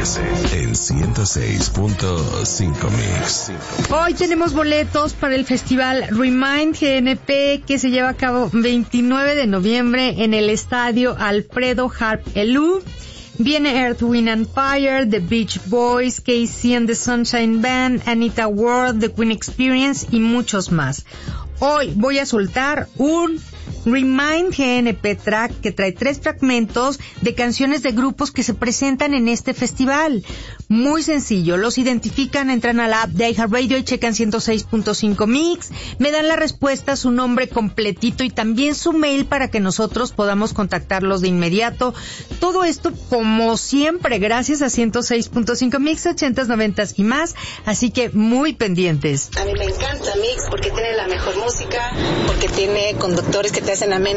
XS en 106.5 Mix. Hoy tenemos boletos para el festival Remind GNP que se lleva a cabo 29 de noviembre en el estadio Alfredo Harp Elú. Viene Earth, Wind and Fire, The Beach Boys, KC and the Sunshine Band, Anita Ward, The Queen Experience y muchos más. Hoy voy a soltar un Remind GNP track que trae 3 fragmentos de canciones de grupos que se presentan en este festival. Muy sencillo, los identifican, entran a la app de iHeartRadio y checan 106.5 Mix, me dan la respuesta, su nombre completito y también su mail para que nosotros podamos contactarlos de inmediato. Todo esto, como siempre, gracias a 106.5 Mix, 80s, 90s y más, así que muy pendientes. A mí me encanta Mix porque tiene la mejor música, porque tiene conductores que te hacen ameno